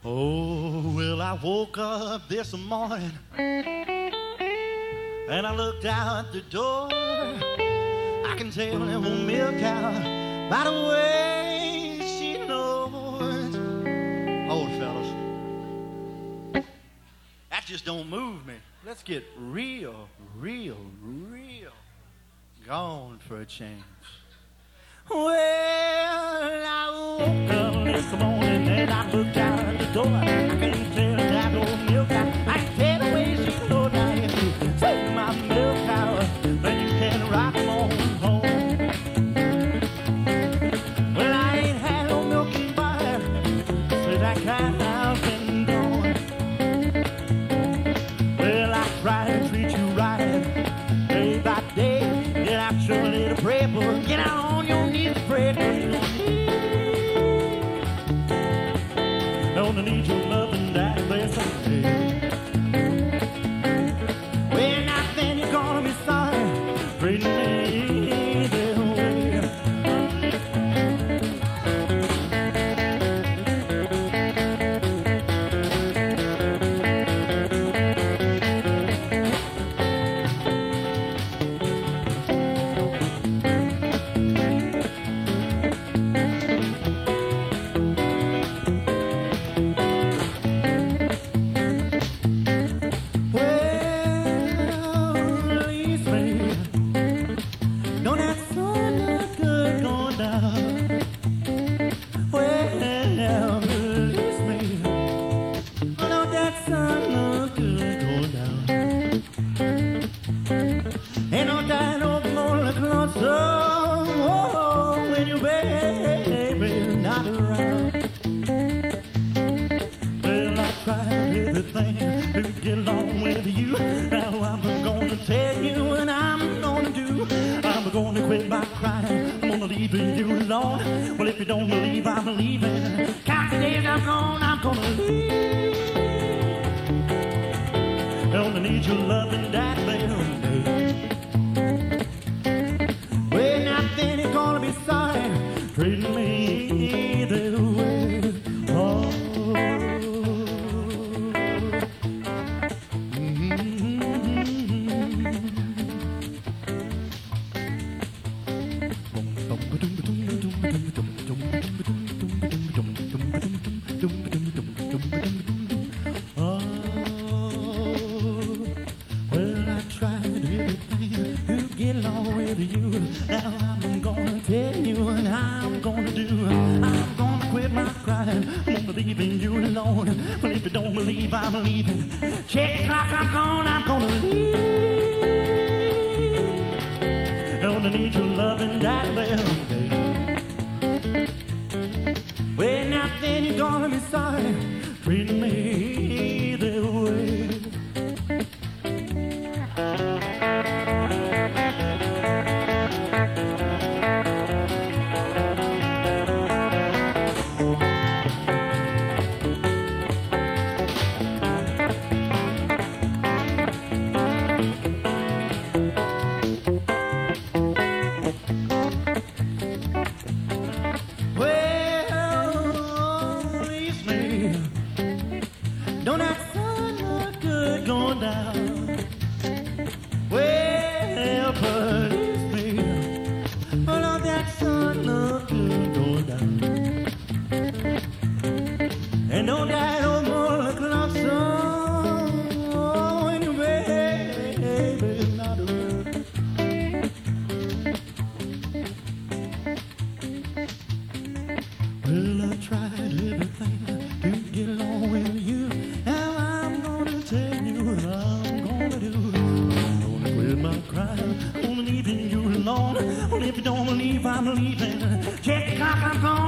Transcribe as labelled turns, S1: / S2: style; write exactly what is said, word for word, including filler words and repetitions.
S1: Oh, well, I woke up this morning and I looked out the door. I can tell that old milk cow by the way she knows. Hold it, fellas. That just don't move me. Let's get real, real, real gone for a change. Well, I woke up this morning and I looked out the door. I can tell that old milk cow. I can tell the way she knows. Now if you take my milk cow, then you can rock on home. Well, I ain't had no milk in fire since that cow's been gone. Well, I try to treat you right day by day. Get out your little prayer book, get out on your knees and pray. Don't need your love and that place someday. Well, now then you're gonna be sorry for me the way. Well, if you don't believe I'm leaving, count the days I'm gone, I'm gonna leave. Don't need your love and that little day. Well, now then you're gonna be sorry treating me this way. Oh. I'm leaving. Check the clock, I'm gone, I'm gonna leave. Don't need your love and that little day. Well, now then you're gonna be sorry treating me that way. If you don't believe I'm leaving, check the clock, I'm gone.